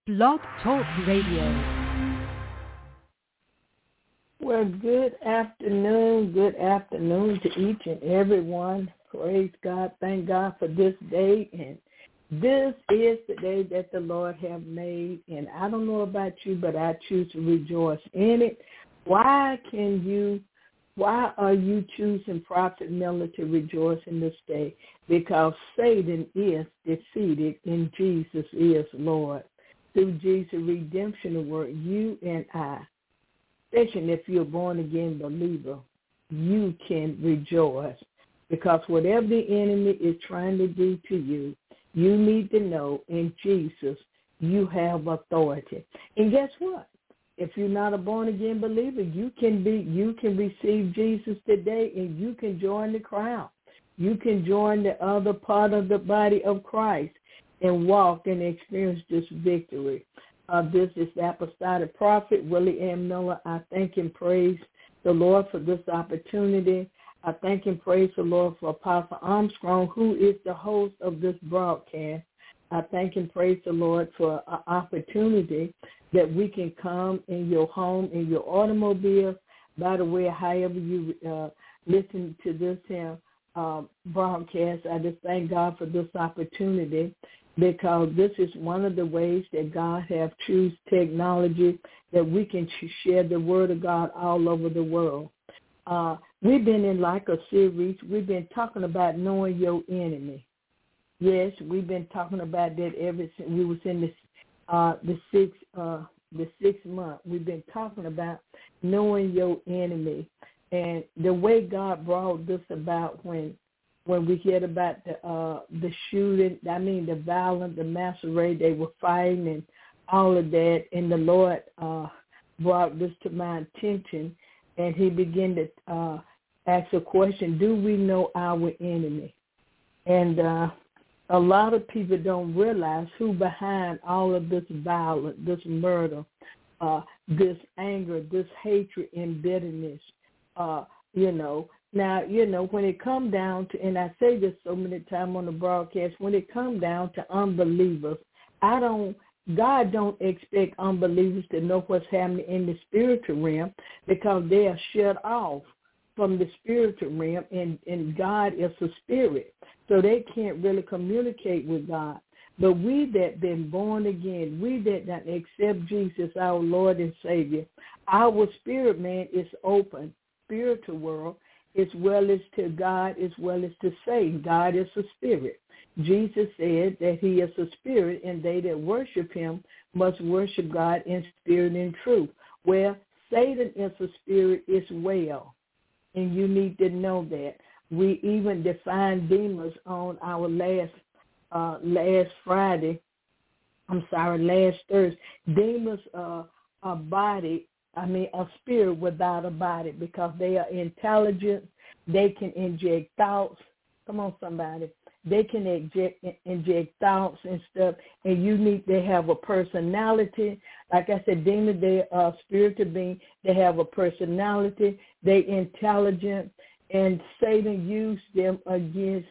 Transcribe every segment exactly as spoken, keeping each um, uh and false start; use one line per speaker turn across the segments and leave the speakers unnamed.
Blog Talk Radio.
Well, good afternoon, good afternoon to each and every one. Praise God, thank God for this day. And this is the day that the Lord have made. And I don't know about you, but I choose to rejoice in it. Why can you, why are you choosing Prophet Miller to rejoice in this day? Because Satan is defeated and Jesus is Lord. Through Jesus' redemption work, you and I, especially if you're a born-again believer, you can rejoice. Because whatever the enemy is trying to do to you, you need to know in Jesus you have authority. And guess what? If you're not a born-again believer, you can be, you can receive Jesus today and you can join the crowd. You can join the other part of the body of Christ and walk and experience this victory. Uh, this is the Apostolic Prophet, Willie M. Miller. I thank and praise the Lord for this opportunity. I thank and praise the Lord for Apostle Armstrong, who is the host of this broadcast. I thank and praise the Lord for an opportunity that we can come in your home, in your automobile. By the way, however you uh, listen to this here, uh, broadcast, I just thank God for this opportunity, because this is one of the ways that God have choose technology that we can share the word of God all over the world. Uh, we've been in like a series. We've been talking about knowing your enemy. Yes, we've been talking about that ever since we was in the uh, the sixth uh, the sixth month. We've been talking about knowing your enemy, and the way God brought this about when. When we heard about the uh, the shooting, I mean the violence, the massacre, they were fighting and all of that, and the Lord uh, brought this to my attention, and he began to uh, ask a question: do we know our enemy? And uh, a lot of people don't realize who behind all of this violence, this murder, uh, this anger, this hatred and bitterness, uh, you know. Now, you know, when it comes down to, and I say this so many times on the broadcast, when it comes down to unbelievers, I don't, God don't expect unbelievers to know what's happening in the spiritual realm, because they are shut off from the spiritual realm, and, and God is a spirit, so they can't really communicate with God. But we that been born again, we that, that accept Jesus, our Lord and Savior, our spirit man is open, spiritual world, as well as to God, as well as to Satan. God is a spirit. Jesus said that he is a spirit, and they that worship him must worship God in spirit and truth. Well, Satan is a spirit as well, and you need to know that. We even defined demons on our last uh, last Friday. I'm sorry, last Thursday. Demons are a body. I mean, a spirit without a body, because they are intelligent. They can inject thoughts. Come on, somebody. They can inject, inject thoughts and stuff, and you need to have a personality. Like I said, demons, they are spiritual beings. They have a personality. They intelligent, and Satan used them against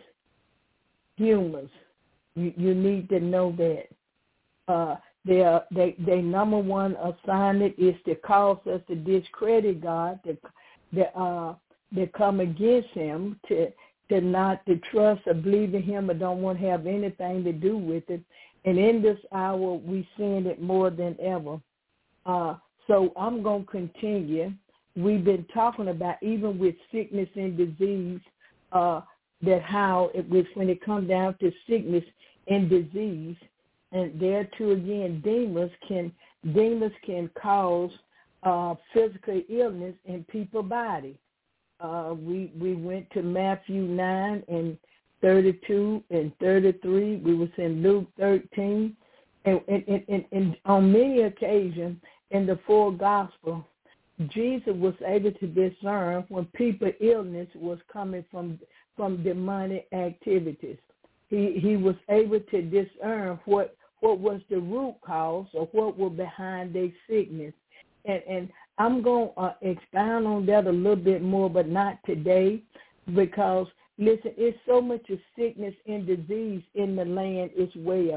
humans. You, you need to know that. Uh, Their they, they number one assignment is to cause us to discredit God, to, to, uh, to come against him, to to not to trust or believe in him, or don't want to have anything to do with it. And in this hour, we seeing it more than ever. Uh, so I'm going to continue. We've been talking about, even with sickness and disease, uh, that how it was when it comes down to sickness and disease. And there too again, demons can demons can cause uh, physical illness in people's body. Uh, we we went to Matthew nine and thirty-two and thirty-three. We was in Luke thirteen, and and, and, and on many occasions in the full gospel, Jesus was able to discern when people's illness was coming from from demonic activities. He he was able to discern what. what was the root cause or what was behind their sickness. And, and I'm going to uh, expound on that a little bit more, but not today, because, listen, it's so much of sickness and disease in the land as well.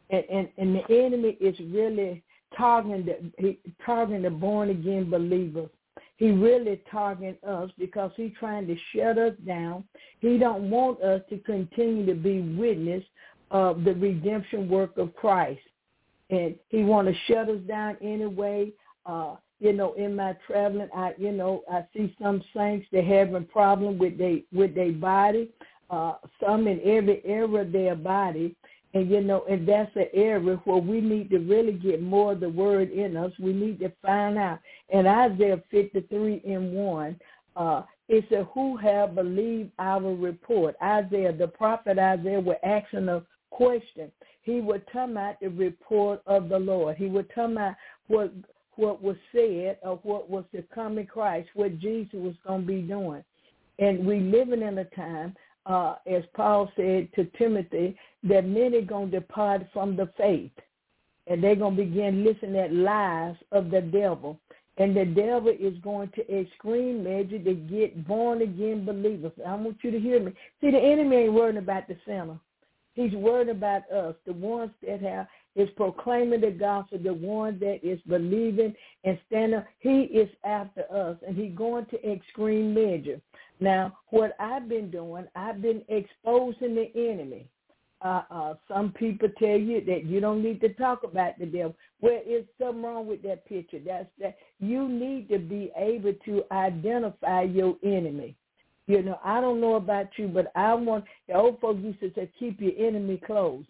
And, and, and the enemy is really targeting the, he, targeting the born-again believers. He really targeting us because he's trying to shut us down. He don't want us to continue to be witness of the redemption work of Christ. And he want to shut us down anyway. Uh, you know, in my traveling, I, you know, I see some saints, they're having problem with their with their body, uh, some in every area of their body. And, you know, and that's an area where we need to really get more of the word in us. We need to find out. And Isaiah fifty-three and one, uh, it said, who have believed our report? Isaiah, the prophet Isaiah, was asking a question. He would tell about the report of the Lord. He would tell about what what was said or what was to come in Christ, what Jesus was going to be doing. And we living in a time, uh, as Paul said to Timothy, that many going to depart from the faith. And they're going to begin listening at lies of the devil. And the devil is going to extreme measure to get born-again believers. I want you to hear me. See, the enemy ain't worried about the sinner. He's worried about us, the ones that have is proclaiming the gospel, the one that is believing and standing. He is after us, and he's going to extreme measure. Now, what I've been doing, I've been exposing the enemy. Uh, uh, some people tell you that you don't need to talk about the devil. Well, there's something wrong with that picture. That's that you need to be able to identify your enemy. You know, I don't know about you, but I want, the old folks used to say, keep your enemy close.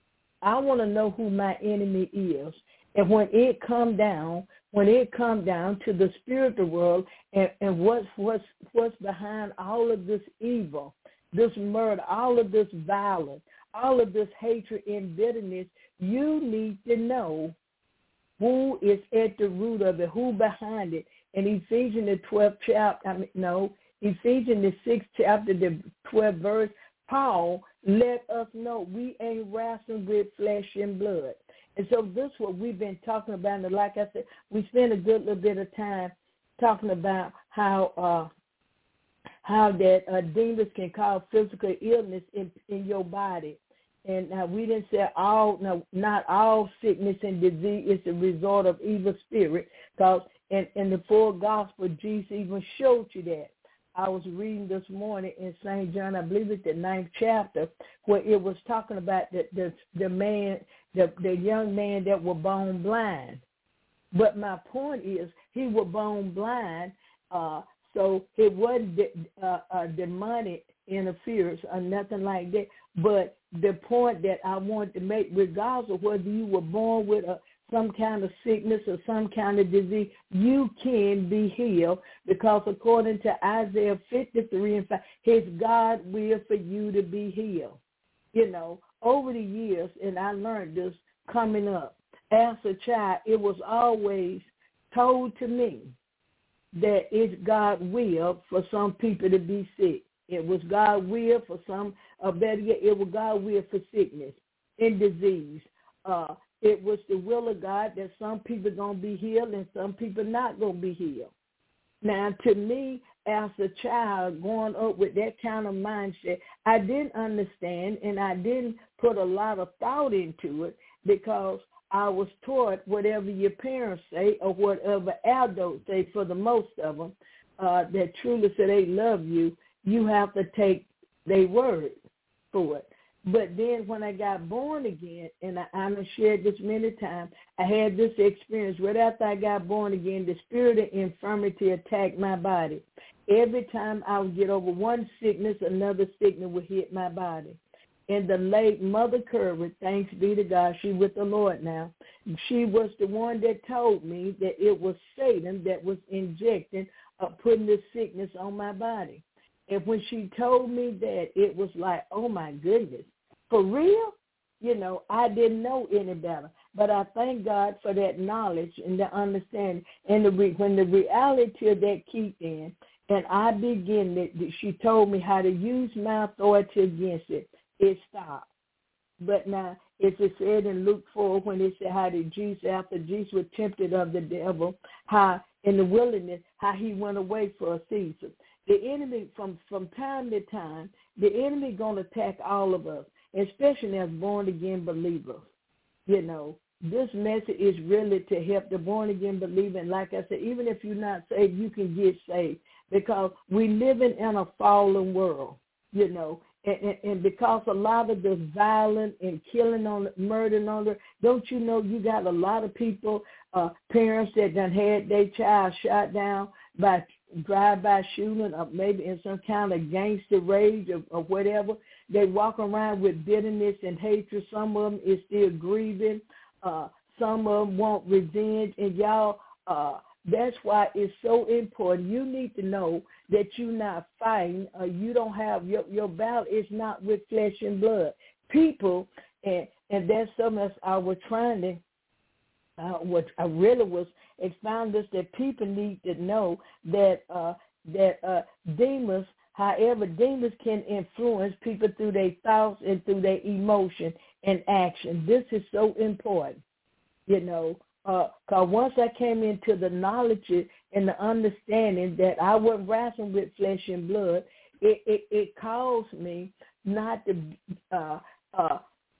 I want to know who my enemy is. And when it come down, when it come down to the spiritual world and, and what's, what's, what's behind all of this evil, this murder, all of this violence, all of this hatred and bitterness, you need to know who is at the root of it, who behind it. In Ephesians the twelfth chapter, I mean, no, Ephesians the sixth chapter, the twelfth verse, Paul let us know we ain't wrestling with flesh and blood. And so this is what we've been talking about. And like I said, we spent a good little bit of time talking about how uh, how that uh, demons can cause physical illness in, in your body. And uh, we didn't say all, no, not all sickness and disease is the result of evil spirit, because in, in the full gospel, Jesus even showed you that. I was reading this morning in Saint John, I believe it's the ninth chapter, where it was talking about the the, the man, the, the young man that was born blind. But my point is, he was born blind, uh, so it wasn't de- uh, uh, demonic interference or nothing like that. But the point that I wanted to make, regardless of whether you were born with a some kind of sickness or some kind of disease, you can be healed, because according to Isaiah fifty-three and five, his God will for you to be healed. You know, over the years, and I learned this coming up, as a child, it was always told to me that it's God's will for some people to be sick. It was God's will for some, or better yet, it was God's will for sickness and disease. Uh, It was the will of God that some people are going to be healed and some people not going to be healed. Now, to me, as a child growing up with that kind of mindset, I didn't understand and I didn't put a lot of thought into it, because I was taught whatever your parents say or whatever adults say, for the most of them, uh, that truly say they love you, you have to take their word for it. But then when I got born again, and I, I've shared this many times, I had this experience. Right after I got born again, the spirit of infirmity attacked my body. Every time I would get over one sickness, another sickness would hit my body. And the late Mother Curry, thanks be to God, she with the Lord now, she was the one that told me that it was Satan that was injecting or putting this sickness on my body. And when she told me that, it was like, oh, my goodness. For real? You know, I didn't know any better. But I thank God for that knowledge and the understanding. And the re- when the reality of that kicked in, and I began, to, she told me how to use my authority against it, it stopped. But now, as it said in Luke four, when it said how did Jesus, after Jesus was tempted of the devil, how in the wilderness, how he went away for a season. The enemy, from, from time to time, the enemy going to attack all of us, especially as born-again believers. You know, this message is really to help the born-again believer. And like I said, even if you're not saved, you can get saved because we living in a fallen world, you know. And, and, and because a lot of the violence and killing on, murdering on the, don't you know you got a lot of people, uh, parents that done had their child shot down by drive-by shooting or maybe in some kind of gangster rage or, or whatever. They walk around with bitterness and hatred. Some of them is still grieving. Uh, some of them want revenge. And y'all, uh, that's why it's so important. You need to know that you're not fighting or you don't have, your, your battle is not with flesh and blood. People, and, and that's something else I was trying to, uh, what I really was expounding this, that people need to know that, uh, that uh, demons, however, demons can influence people through their thoughts and through their emotion and action. This is so important, you know, because uh, once I came into the knowledge and the understanding that I wasn't wrestling with flesh and blood, it, it, it caused me not to uh, uh,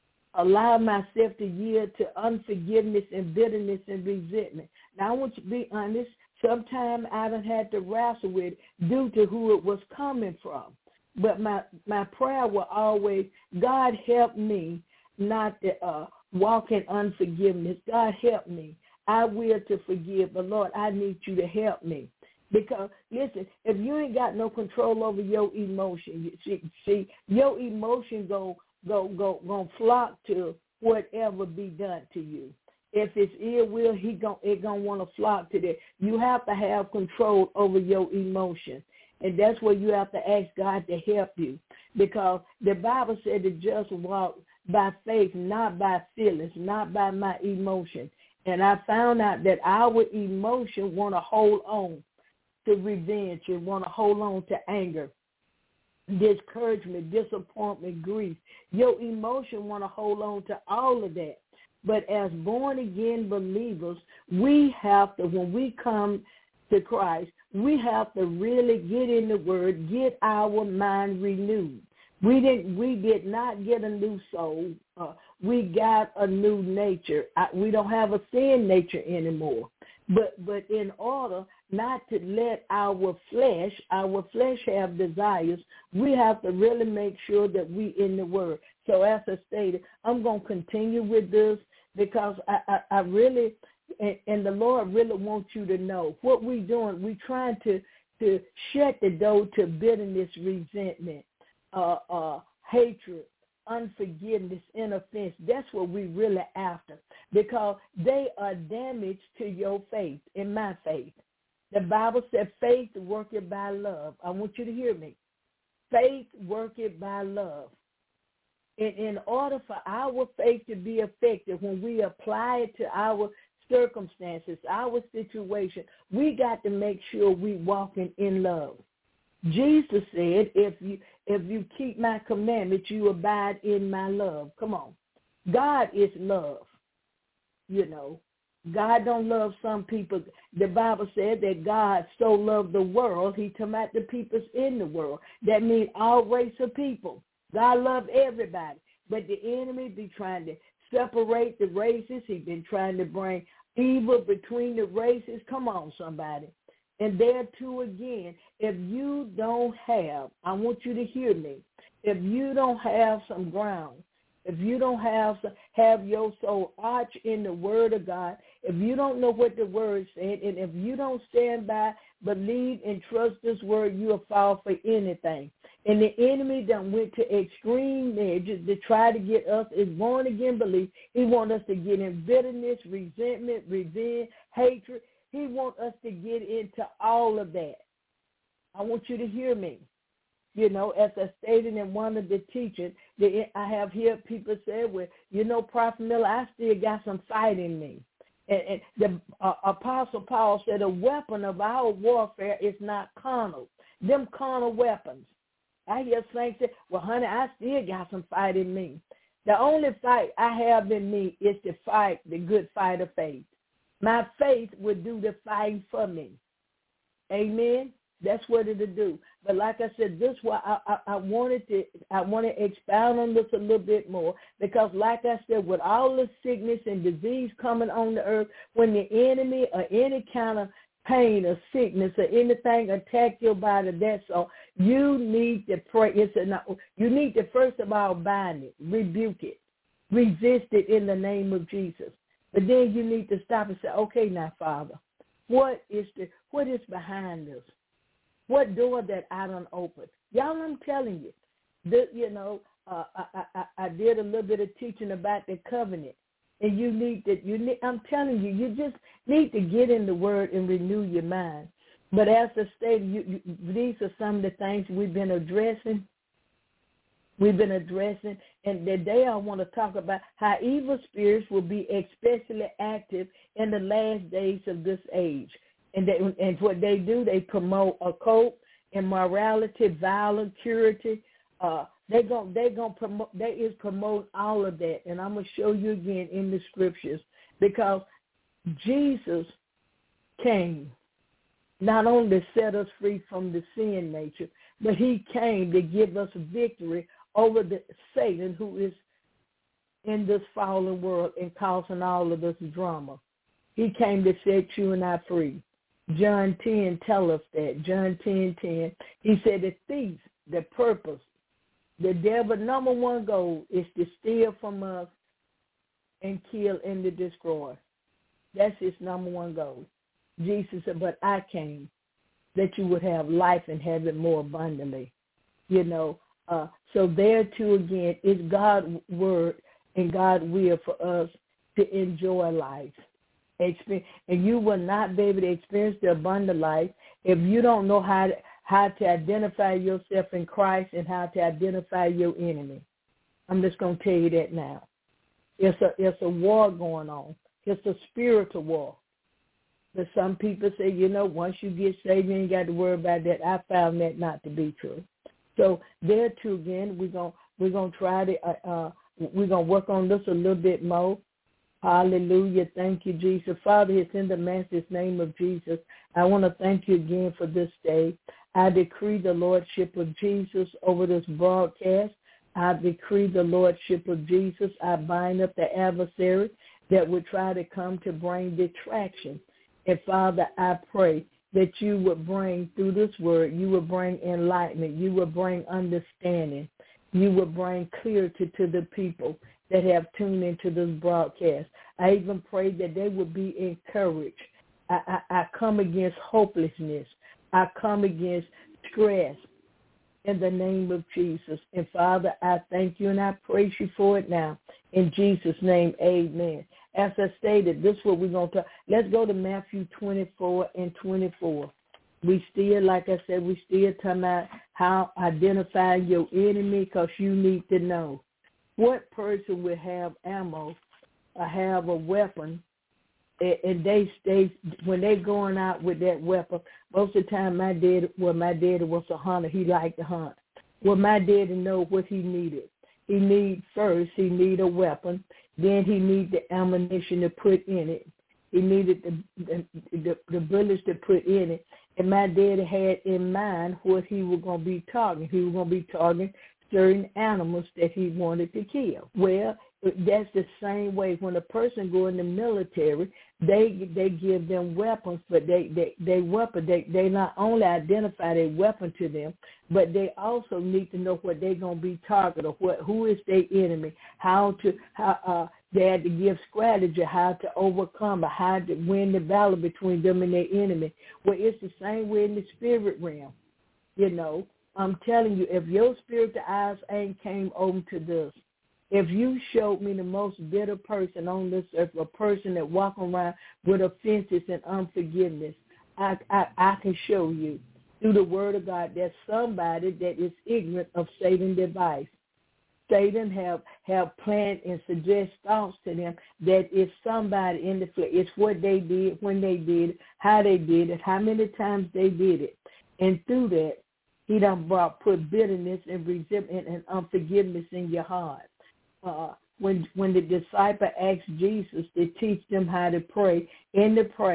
allow myself to yield to unforgiveness and bitterness and resentment. Now, I want you to be honest. Sometimes I done had to wrestle with it due to who it was coming from. But my, my prayer will always, God help me not to uh, walk in unforgiveness. God help me. I will to forgive, but Lord, I need you to help me. Because, listen, if you ain't got no control over your emotion, you see, see your emotion go, go, go, go flock to whatever be done to you. If it's ill will, he gon' it gonna want to flock to that. You have to have control over your emotion, and that's where you have to ask God to help you, because the Bible said to just walk by faith, not by feelings, not by my emotion. And I found out that our emotion want to hold on to revenge and want to hold on to anger, discouragement, disappointment, grief. Your emotion want to hold on to all of that. But as born-again believers, we have to, when we come to Christ, we have to really get in the Word, get our mind renewed. We didn't. We did not get a new soul. Uh, we got a new nature. I, we don't have a sin nature anymore. But but in order not to let our flesh, our flesh have desires, we have to really make sure that we in the Word. So as I stated, I'm going to continue with this because I, I, I really, and, and the Lord really wants you to know what we're doing. We're trying to, to shut the door to bitterness, resentment, uh, uh, hatred, unforgiveness, and offense. That's what we really after, because they are damage to your faith, in my faith. The Bible said faith worketh by love. I want you to hear me. Faith worketh by love. In, in order for our faith to be effective, when we apply it to our circumstances, our situation, we got to make sure we walking in love. Jesus said, if you if you keep my commandments, you abide in my love. Come on. God is love. You know, God don't love some people. The Bible said that God so loved the world, he talking about the peoples in the world. That means all race of people. God loved everybody. But the enemy be trying to separate the races. He's been trying to bring evil between the races. Come on, somebody. And there too again, if you don't have, I want you to hear me, if you don't have some ground, if you don't have have your soul arch in the Word of God, if you don't know what the Word said, and if you don't stand by, believe, and trust this Word, you'll fall for anything. And the enemy done went to extreme measures to try to get us as born-again belief. He wants us to get in bitterness, resentment, revenge, hatred. He wants us to get into all of that. I want you to hear me. You know, as I stated in one of the teachings, the, I have heard people say, well, you know, Prophet Miller, I still got some fight in me. And, and the uh, Apostle Paul said a weapon of our warfare is not carnal. Them carnal weapons. I hear saints say, well, honey, I still got some fight in me. The only fight I have in me is to fight the good fight of faith. My faith will do the fighting for me. Amen? That's what it'll do. But like I said, this why I, I, I wanted to I want to expound on this a little bit more, because like I said, with all the sickness and disease coming on the earth, when the enemy or any kind of pain or sickness or anything attack your body, that's all. You need to pray. It's a, you need to first of all bind it, rebuke it, resist it in the name of Jesus. But then you need to stop and say, okay, now, Father, what is the what is behind this? What door that I done opened? Y'all, I'm telling you, that, you know, uh, I, I, I did a little bit of teaching about the covenant, and you need to. You need. I'm telling you, you just need to get in the Word and renew your mind. But as I stated, you, you, these are some of the things we've been addressing. We've been addressing, and today I want to talk about how evil spirits will be especially active in the last days of this age. And they, and what they do, they promote occult, immorality, violence, purity. Uh, they gon' they gon' promote. They is promote all of that, and I'm gonna show you again in the scriptures, because Jesus came not only to set us free from the sin nature, but he came to give us victory over the Satan who is in this fallen world and causing all of this drama. He came to set you and I free. John ten tell us that. John ten ten. He said the thief, the purpose, the devil's number one goal is to steal from us and kill and to destroy. That's his number one goal. Jesus said, but I came that you would have life and have it more abundantly. You know, uh, so there too again is God's word and God's will for us to enjoy life. Experience, and you will not be able to experience the abundant life if you don't know how to, how to identify yourself in Christ and how to identify your enemy. I'm just going to tell you that now. It's a it's a war going on. It's a spiritual war. But some people say, you know, once you get saved, you ain't got to worry about that. I found that not to be true. So there too again, we're gonna we're gonna try to uh, uh, we're gonna work on this a little bit more. Hallelujah. Thank you, Jesus. Father, it's in the Master's name of Jesus. I want to thank you again for this day. I decree the Lordship of Jesus over this broadcast. I decree the Lordship of Jesus. I bind up the adversary that would try to come to bring detraction. And, Father, I pray that you would bring, through this word, you would bring enlightenment. You would bring understanding. You would bring clarity to the people that have tuned into this broadcast. I even pray that they would be encouraged. I, I, I come against hopelessness. I come against stress in the name of Jesus. And, Father, I thank you and I praise you for it now. In Jesus' name, amen. As I stated, this is what we're going to talk. Let's go to Matthew twenty-four and twenty-four. We still, like I said, we still talking about how identify your enemy, because you need to know. What person will have ammo or have a weapon, and they stay when they going out with that weapon? Most of the time, my dad, well, my daddy was a hunter. He liked to hunt. Well, my daddy know what he needed. He need first, he need a weapon. Then he need the ammunition to put in it. He needed the the, the, the bullets to put in it. And my daddy had in mind what he was going to be targeting. He was going to be targeting certain animals that he wanted to kill. Well, that's the same way when a person go in the military, they they give them weapons, but they they they weapon they they not only identify their weapon to them, but they also need to know what they're gonna be targeted, or what who is their enemy, how to how uh they had to give strategy, how to overcome, or how to win the battle between them and their enemy. Well, it's the same way in the spirit realm, you know. I'm telling you, if your spiritual eyes ain't came open to this, if you showed me the most bitter person on this earth, a person that walk around with offenses and unforgiveness, I, I, I can show you through the word of God that somebody that is ignorant of Satan's device. Satan have, have planned and suggest thoughts to them that if somebody in the flesh, it's what they did, when they did it, how they did it, how many times they did it. And through that, he done brought, put bitterness and resentment and unforgiveness in your heart. Uh, when when the disciple asked Jesus to teach them how to pray, in the prayer,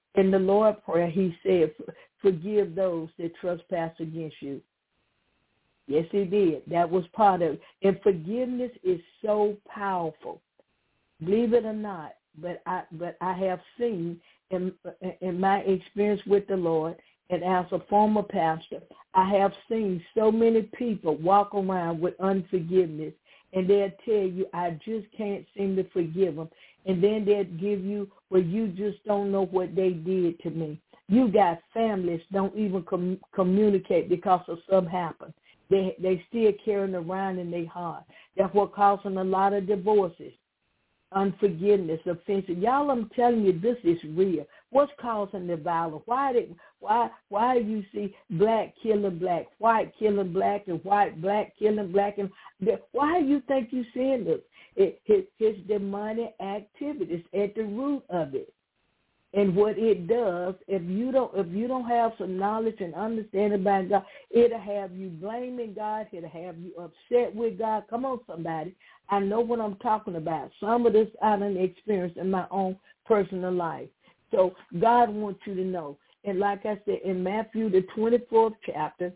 In the Lord's Prayer, he said, forgive those that trespass against you. Yes, he did. That was part of it. And forgiveness is so powerful. Believe it or not, but I but I have seen in, in my experience with the Lord, and as a former pastor, I have seen so many people walk around with unforgiveness, and they'll tell you, I just can't seem to forgive them. And then they'll give you, well, you just don't know what they did to me. You got families don't even com- communicate because of something happened. They they still carrying around in their heart. That's what causing a lot of divorces, unforgiveness, offenses. Y'all, I'm telling you, this is real. What's causing the violence? Why did why why do you see black killing black, white killing black, and white black killing black? And why do you think you're seeing this? It, his, his demonic activities at the root of it. And what it does, if you don't if you don't have some knowledge and understanding about God, it'll have you blaming God. It'll have you upset with God. Come on, somebody. I know what I'm talking about. Some of this I done experienced in my own personal life. So God wants you to know. And like I said, in Matthew, the twenty-fourth chapter,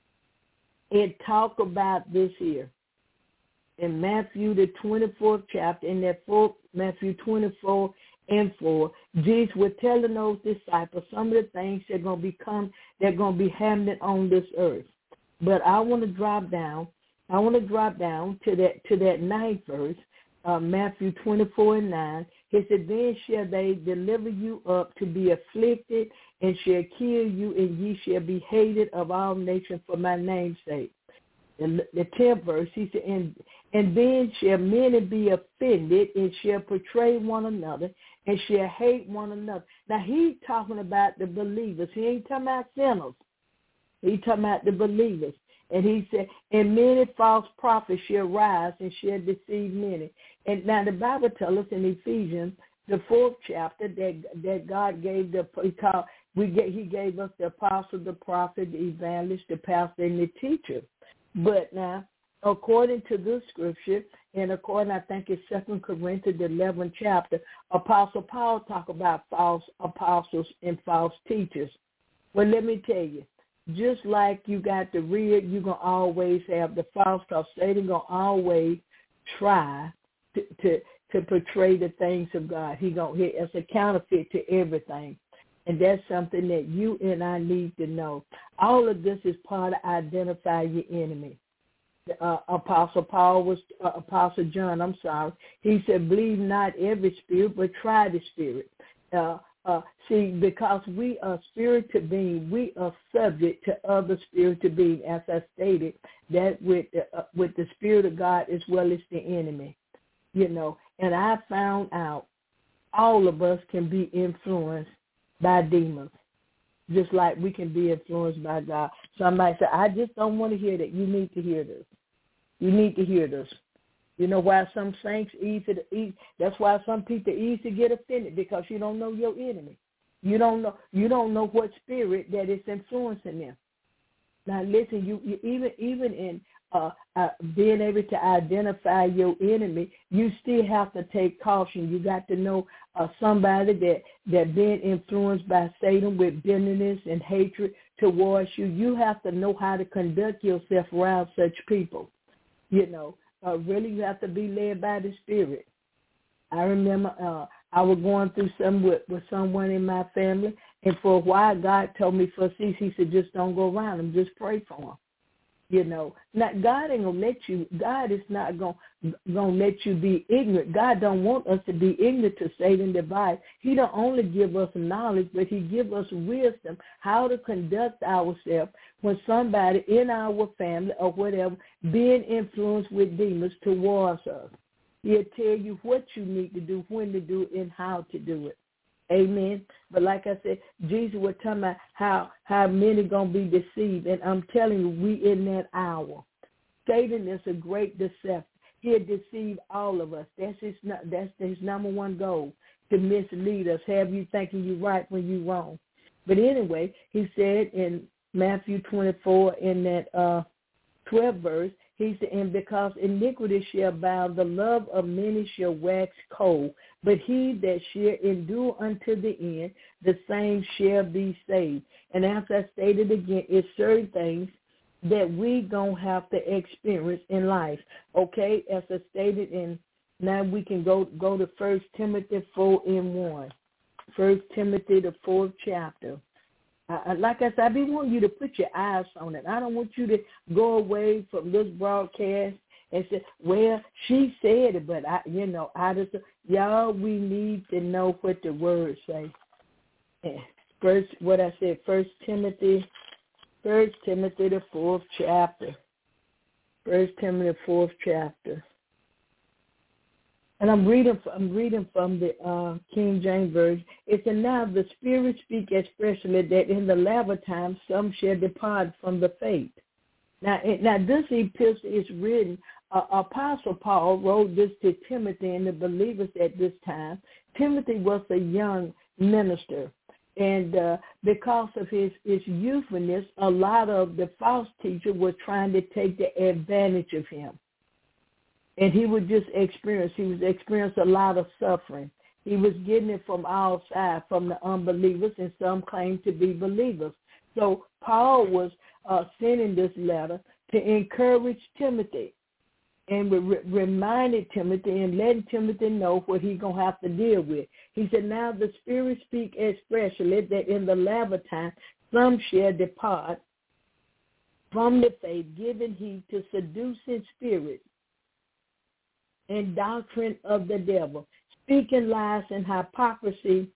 it talk about this here. In Matthew, the twenty-fourth chapter, in that fourth, Matthew twenty-four and four, Jesus was telling those disciples some of the things that are going to become, they're going to be happening on this earth. But I want to drop down, I want to drop down to that to that ninth verse, uh, Matthew twenty-four and nine. He said, then shall they deliver you up to be afflicted, and shall kill you, and ye shall be hated of all nations for my name's sake. In the tenth verse, he said, and, and then shall many be offended, and shall betray one another, and shall hate one another. Now, he's talking about the believers. He ain't talking about sinners. He's talking about the believers. And he said, and many false prophets shall rise and shall deceive many. And now the Bible tells us in Ephesians, the fourth chapter, that that God gave the, he, called, we get, he gave us the apostle, the prophet, the evangelist, the pastor, and the teacher. But now, according to this scripture, and according, I think it's Second Corinthians, the eleventh chapter, Apostle Paul talk about false apostles and false teachers. Well, let me tell you, just like you got the real, you're going to always have the false, because Satan going to always try to, to, to portray the things of God. He going to, it's a counterfeit to everything. And that's something that you and I need to know. All of this is part of identify your enemy. Uh, Apostle Paul was, uh, Apostle John, I'm sorry. He said, believe not every spirit, but try the spirit. Uh, uh, see, because we are spiritual beings, we are subject to other spiritual beings, as I stated, that with, uh, with the Spirit of God as well as the enemy. You know, and I found out all of us can be influenced by demons, just like we can be influenced by God. Somebody said, I just don't want to hear that. You need to hear this. You need to hear this. You know why some saints easy to eat? That's why some people easy to get offended, because you don't know your enemy. You don't know. You don't know what spirit that is influencing them. Now, listen. You, you even even in uh, uh, being able to identify your enemy, you still have to take caution. You got to know uh, somebody that that being influenced by Satan with bitterness and hatred towards you. You have to know how to conduct yourself around such people. You know. Uh, really, you have to be led by the Spirit. I remember uh, I was going through some with, with someone in my family, and for a while, God told me, for cease, he said, just don't go around them, just pray for them. You know, now, God ain't going to let you, God is not going to let you be ignorant. God don't want us to be ignorant to Satan's device. He don't only give us knowledge, but he give us wisdom how to conduct ourselves when somebody in our family or whatever being influenced with demons towards us. He'll tell you what you need to do, when to do it, and how to do it. Amen. But like I said, Jesus was talking about how, how many going to be deceived. And I'm telling you, we in that hour. Satan is a great deceptor. He'll deceive all of us. That's his, that's his number one goal, to mislead us, have you thinking you're right when you're wrong. But anyway, he said in Matthew twenty-four, in that uh, twelfth verse, he said, and because iniquity shall abound, the love of many shall wax cold. But he that shall endure unto the end, the same shall be saved. And as I stated again, it's certain things that we going to have to experience in life. Okay, as I stated in, now we can go go to First Timothy four and one. First Timothy, the fourth chapter. Uh, like I said, I be wanting you to put your eyes on it. I don't want you to go away from this broadcast and say, well, she said it, but, I, you know, I just, y'all, we need to know what the words say. First, what I said, First Timothy, First Timothy, the fourth chapter. First Timothy, the fourth chapter. And I'm reading, I'm reading from the uh, King James Version. It said, now the Spirit speak expressly that in the latter time some shall depart from the faith. Now, now this epistle is written, uh, Apostle Paul wrote this to Timothy and the believers at this time. Timothy was a young minister. And uh, because of his, his youthfulness, a lot of the false teachers were trying to take the advantage of him. And he would just experience, he was experiencing a lot of suffering. He was getting it from all sides, from the unbelievers, and some claimed to be believers. So Paul was uh, sending this letter to encourage Timothy and re- reminded Timothy and letting Timothy know what he's going to have to deal with. He said, now the Spirit speak expressly that in the latter time some shall depart from the faith, giving heed to seducing spirits and doctrine of the devil, speaking lies and hypocrisy,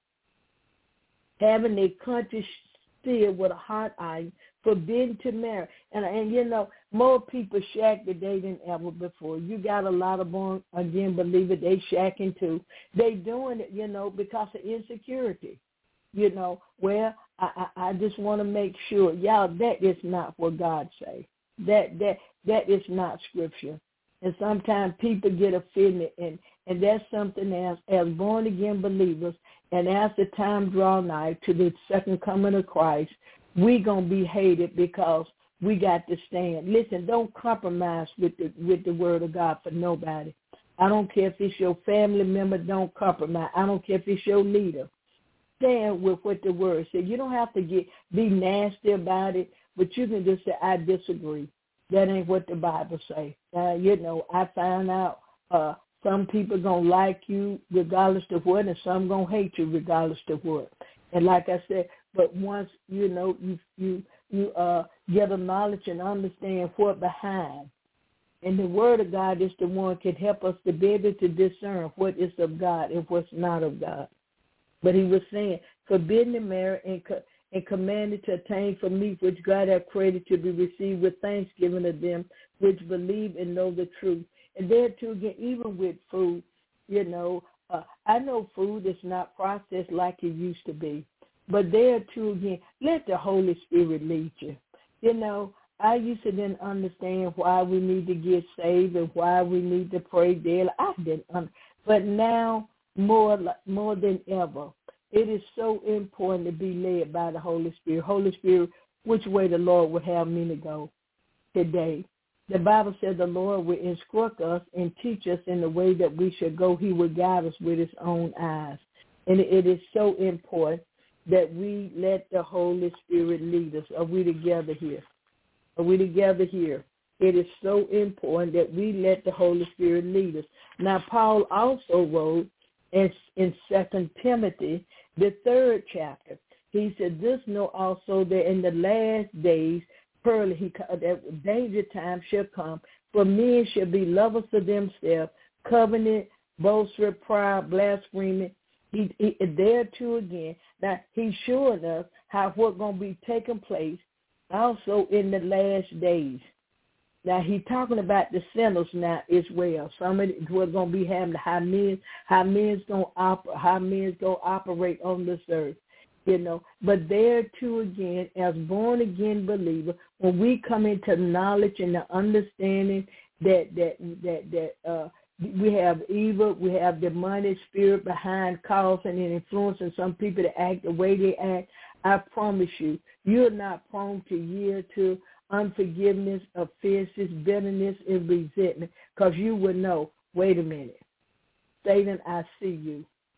having a conscience filled with a hot iron, forbidden to marry. And, and, you know, more people shack today than ever before. You got a lot of born-again believers, they shacking too. They doing it, you know, because of insecurity. You know, well, I, I, I just want to make sure, y'all, that is not what God say. That, that, that is not Scripture. And sometimes people get offended, and, and that's something as, as born-again believers, and as the time draw nigh to the second coming of Christ, we going to be hated because we got to stand. Listen, don't compromise with the, with the word of God for nobody. I don't care if it's your family member, don't compromise. I don't care if it's your leader. Stand with what the word says. You don't have to get be nasty about it, but you can just say, I disagree. That ain't what the Bible say. Uh, you know, I found out uh, some people going to like you regardless of what, and some going to hate you regardless of what. And like I said, but once, you know, you you you uh, get a knowledge and understand what behind. And the word of God is the one can help us to be able to discern what is of God and what's not of God. But he was saying, forbidden to marry and co- and commanded to attain from meat which God hath created to be received with thanksgiving of them which believe and know the truth. And there too, again, even with food, you know, uh, I know food is not processed like it used to be. But there too, again, let the Holy Spirit lead you. You know, I used to then understand why we need to get saved and why we need to pray daily. I didn't understand. But now, more more than ever, it is so important to be led by the Holy Spirit. Holy Spirit, which way the Lord would have me to go today. The Bible says the Lord will instruct us and teach us in the way that we should go. He will guide us with his own eyes. And it is so important that we let the Holy Spirit lead us. Are we together here? Are we together here? It is so important that we let the Holy Spirit lead us. Now, Paul also wrote in, in Second Timothy, the third chapter, he said, this know also that in the last days, pearly, he, that danger time shall come, for men shall be lovers of themselves, covenant, boastful, proud, blaspheming. He, he, there too again. Now, he's showing us how what's going to be taking place also in the last days. Now, he's talking about the sinners now as well. Some of it, we're going to be having how men, how men's going to operate, how men's going to operate on this earth, you know. But there too again, as born again believers, when we come into knowledge and the understanding that that that that uh, we have evil, we have demonic spirit behind causing and influencing some people to act the way they act, I promise you, you're not prone to yield to unforgiveness, offenses, bitterness, and resentment, because you will know, wait a minute, Satan, I see you.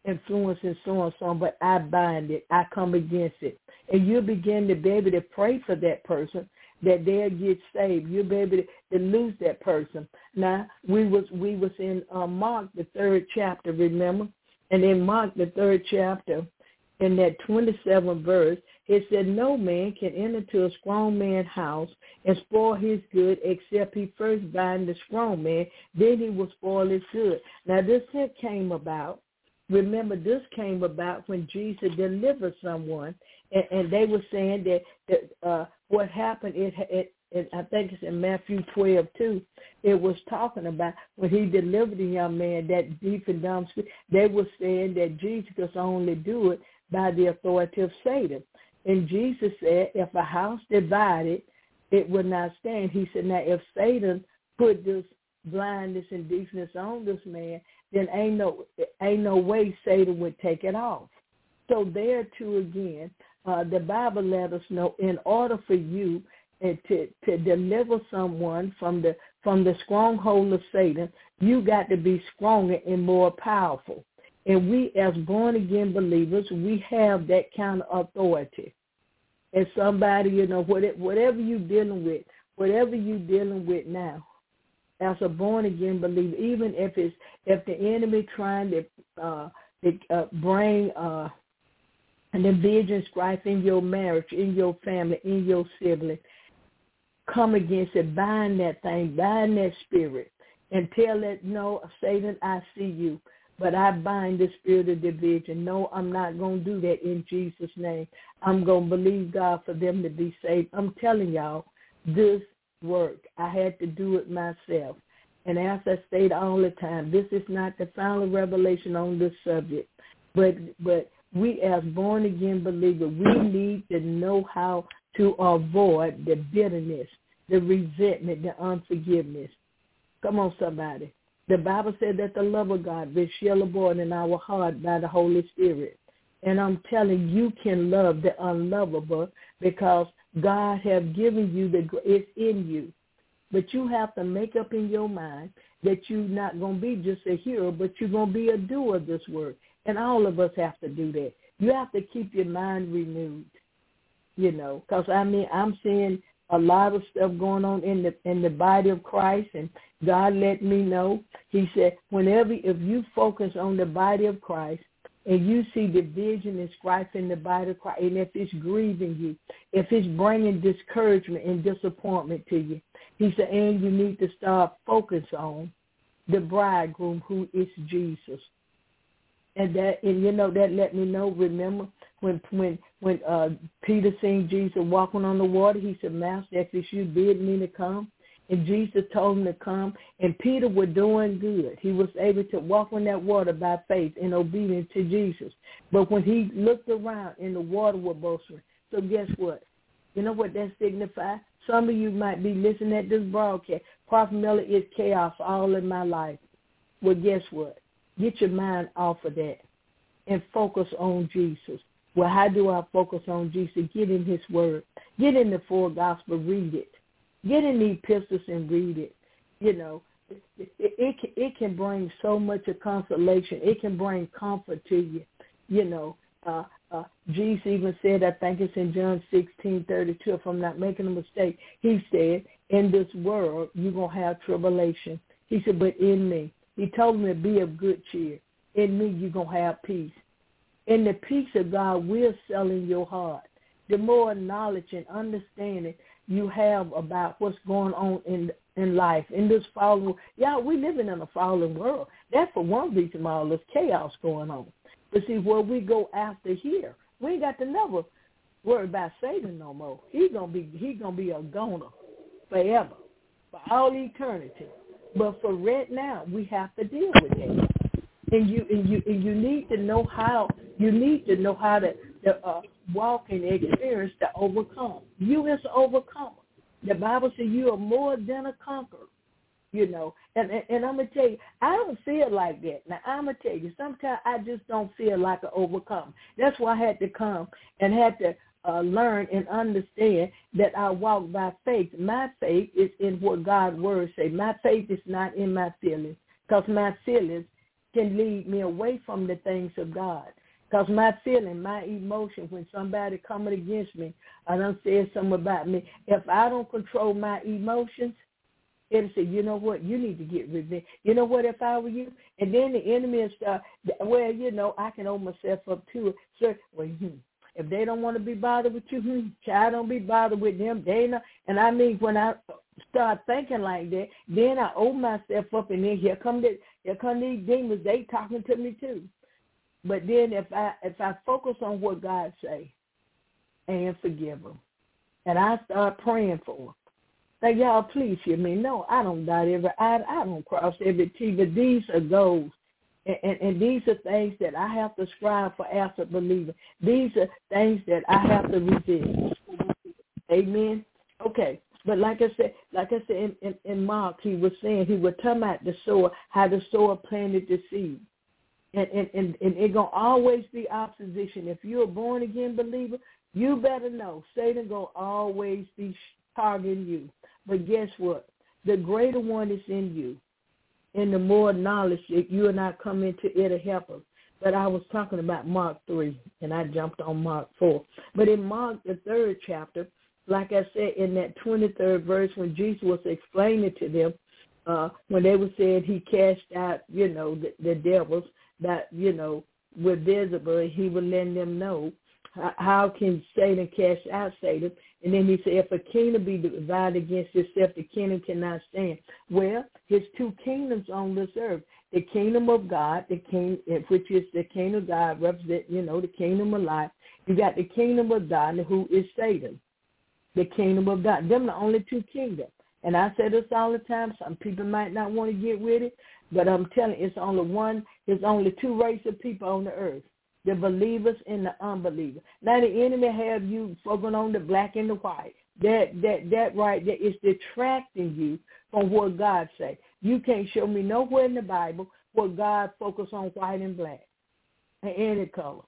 influence and so on, so on, but I bind it. I come against it. And you'll begin to be able to pray for that person, that they'll get saved. You'll be able to, to lose that person. Now, we was we was in uh, Mark, the third chapter, remember? And in Mark, the third chapter, in that twenty-seventh verse, it said, no man can enter to a strong man's house and spoil his good except he first bind the strong man, then he will spoil his good. Now, this came about. Remember, this came about when Jesus delivered someone, and, and they were saying that, that uh, what happened, it, it, it, I think it's in Matthew twelve, too, it was talking about when he delivered the young man, that deep and dumb spirit, they were saying that Jesus could only do it by the authority of Satan. And Jesus said, if a house divided, it would not stand. He said, now, if Satan put this blindness and deafness on this man, then ain't no ain't no way Satan would take it off. So there too again, uh, the Bible let us know in order for you uh, to to deliver someone from the from the stronghold of Satan, you got to be stronger and more powerful. And we as born again believers, we have that kind of authority. And somebody, you know, whatever you're dealing with, whatever you're dealing with now, as a born-again believer, even if it's if the enemy trying to, uh, to uh, bring uh, an division, strife in your marriage, in your family, in your sibling, come against it, bind that thing, bind that spirit, and tell it, no, Satan, I see you, but I bind the spirit of division. No, I'm not going to do that in Jesus' name. I'm going to believe God for them to be saved. I'm telling y'all, this work. I had to do it myself. And as I state all the time, this is not the final revelation on this subject, but but we as born-again believers, we need to know how to avoid the bitterness, the resentment, the unforgiveness. Come on, somebody. The Bible said that the love of God will shall abide in our heart by the Holy Spirit. And I'm telling you, you can love the unlovable because God has given you the, it's in you. But you have to make up in your mind that you're not going to be just a hearer, but you're going to be a doer of this word. And all of us have to do that. You have to keep your mind renewed, you know, because, I mean, I'm seeing a lot of stuff going on in the in the body of Christ, and God let me know. He said, whenever, if you focus on the body of Christ, and you see division and strife in the body of Christ, and if it's grieving you, if it's bringing discouragement and disappointment to you, he said, and you need to start focus on the bridegroom who is Jesus. And that, and you know, that let me know, remember, when when when uh, Peter seen Jesus walking on the water, he said, Master, if it's you, bid me to come. And Jesus told him to come, and Peter was doing good. He was able to walk on that water by faith and obedience to Jesus. But when he looked around and the water was boisterous, so guess what? You know what that signifies? Some of you might be listening at this broadcast. Prophet Miller is chaos all in my life. Well, guess what? Get your mind off of that and focus on Jesus. Well, how do I focus on Jesus? Get in his word. Get in the full gospel. Read it. Get in the epistles and read it. You know, it, it, it, can, it can bring so much of consolation. It can bring comfort to you. You know, uh, uh, Jesus even said, I think it's in John sixteen thirty-two, if I'm not making a mistake, he said, in this world, you're going to have tribulation. He said, but in me. He told me to be of good cheer. In me, you're going to have peace. And the peace of God will settle in your heart. The more knowledge and understanding you have about what's going on in in life, in this fallen world. Yeah, we living in a fallen world. That's for one reason all this chaos going on. But see, where we go after here, we ain't got to never worry about Satan no more. He gonna be he gonna be a goner forever, for all eternity. But for right now, we have to deal with that. And you and you and you need to know how you need to know how to, to uh, walk and experience to overcome. You is an overcomer. The Bible says you are more than a conqueror. You know, and, and and I'm gonna tell you, I don't feel like that. Now I'm gonna tell you, sometimes I just don't feel like an overcomer. That's why I had to come and had to uh, learn and understand that I walk by faith. My faith is in what God's word say. My faith is not in my feelings, because my feelings can lead me away from the things of God. Because my feeling, my emotion, when somebody coming against me, I done said something about me, if I don't control my emotions, it'll say, you know what, you need to get revenge. You know what, if I were you? And then the enemy will start, well, you know, I can open myself up to it. So, well, hmm, if they don't want to be bothered with you, hmm, child, don't be bothered with them. They not. And I mean, when I start thinking like that, then I open myself up, and then here come, the, here come these demons. They talking to me too. But then if I if I focus on what God say and forgive them, and I start praying for them, like, y'all, please hear me. No, I don't dot every I I don't cross every T, but these are goals. And, and, and these are things that I have to strive for as a believer. These are things that I have to resist. Amen? Okay. But like I said, like I said in, in, in Mark, he was saying, he was talking about the sower, how the sower planted the seed. And, and, and, and it's going to always be opposition. If you're a born-again believer, you better know Satan going to always be targeting you. But guess what? The greater one is in you. And the more knowledge that you and I come into, it'll help us. But I was talking about Mark three, and I jumped on Mark four. But in Mark, the third chapter, like I said, in that twenty-third verse, when Jesus was explaining to them, uh, when they were saying he cast out, you know, the, the devils, that, you know, were visible, he would let them know how, how can Satan cast out Satan. And then he said, if a kingdom be divided against itself, the kingdom cannot stand. Well, his two kingdoms on this earth, the kingdom of God, the king, which is the kingdom of God, represent, you know, the kingdom of life. You got the kingdom of God, who is Satan, the kingdom of God. Them the only two kingdoms. And I say this all the time. Some people might not want to get with it, but I'm telling you, it's only one, there's only two races of people on the earth, the believers and the unbelievers. Now the enemy have you focusing on the black and the white. That that that right there is detracting you from what God say. You can't show me nowhere in the Bible where God focus on white and black and any color.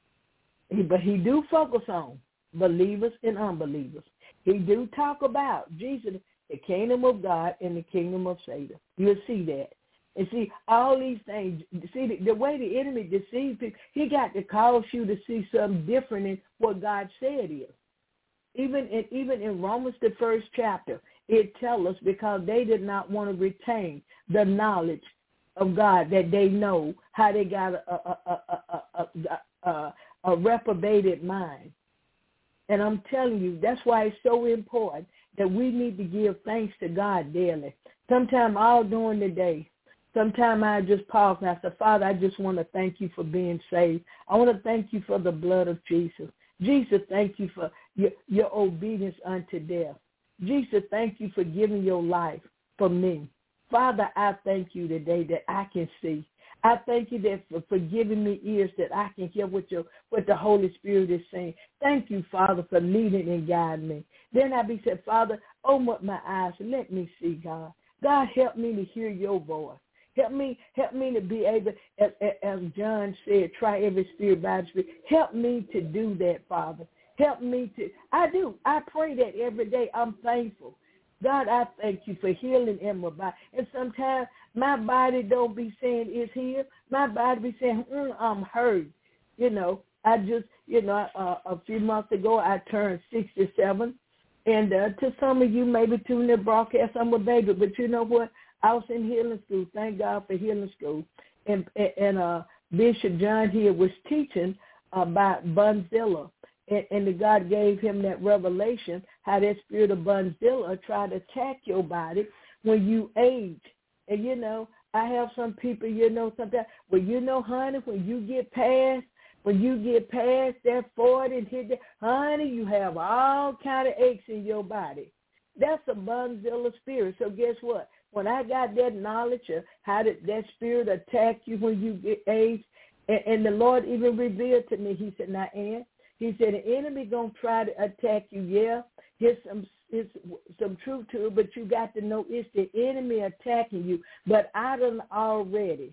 He, but he do focus on believers and unbelievers. He do talk about Jesus, the kingdom of God and the kingdom of Satan. You'll see that. And see, all these things, see, the, the way the enemy deceives people, he got to cause you to see something different in what God said is. Even in, even in Romans, the first chapter, it tells us because they did not want to retain the knowledge of God, that they know how they got a, a, a, a, a, a, a reprobated mind. And I'm telling you, that's why it's so important that we need to give thanks to God daily. Sometime all during the day, sometimes I just pause and I say, Father, I just want to thank you for being saved. I want to thank you for the blood of Jesus. Jesus, thank you for your, your obedience unto death. Jesus, thank you for giving your life for me. Father, I thank you today that I can see. I thank you that for, for giving me ears that I can hear what your what the Holy Spirit is saying. Thank you, Father, for leading and guiding me. Then I be said, Father, open up my eyes and let me see, God. God, help me to hear your voice. Help me, help me to be able, as, as John said, try every spirit by the spirit. Help me to do that, Father. Help me to, I do. I pray that every day. I'm thankful. God, I thank you for healing in my body. And sometimes my body don't be saying it's here. My body be saying, mm, I'm hurt. You know, I just, you know, uh, a few months ago I turned sixty-seven. And uh, to some of you, maybe tuning the broadcast, I'm a baby. But you know what? I was in healing school. Thank God for healing school. And, and uh, Bishop John here was teaching about Bunzilla. And, and the God gave him that revelation, how that spirit of Bunzilla tried to attack your body when you age. And, you know, I have some people, you know, sometimes, well, you know, honey, when you get past, when you get past that forty and hit that, honey, you have all kind of aches in your body. That's a Bunzilla spirit. So guess what? When I got that knowledge of how did that spirit attack you when you get age, and, and the Lord even revealed to me, he said, now, Ann, he said, the enemy going to try to attack you, yeah. Here's some, here's some truth to it, but you got to know it's the enemy attacking you. But I done already,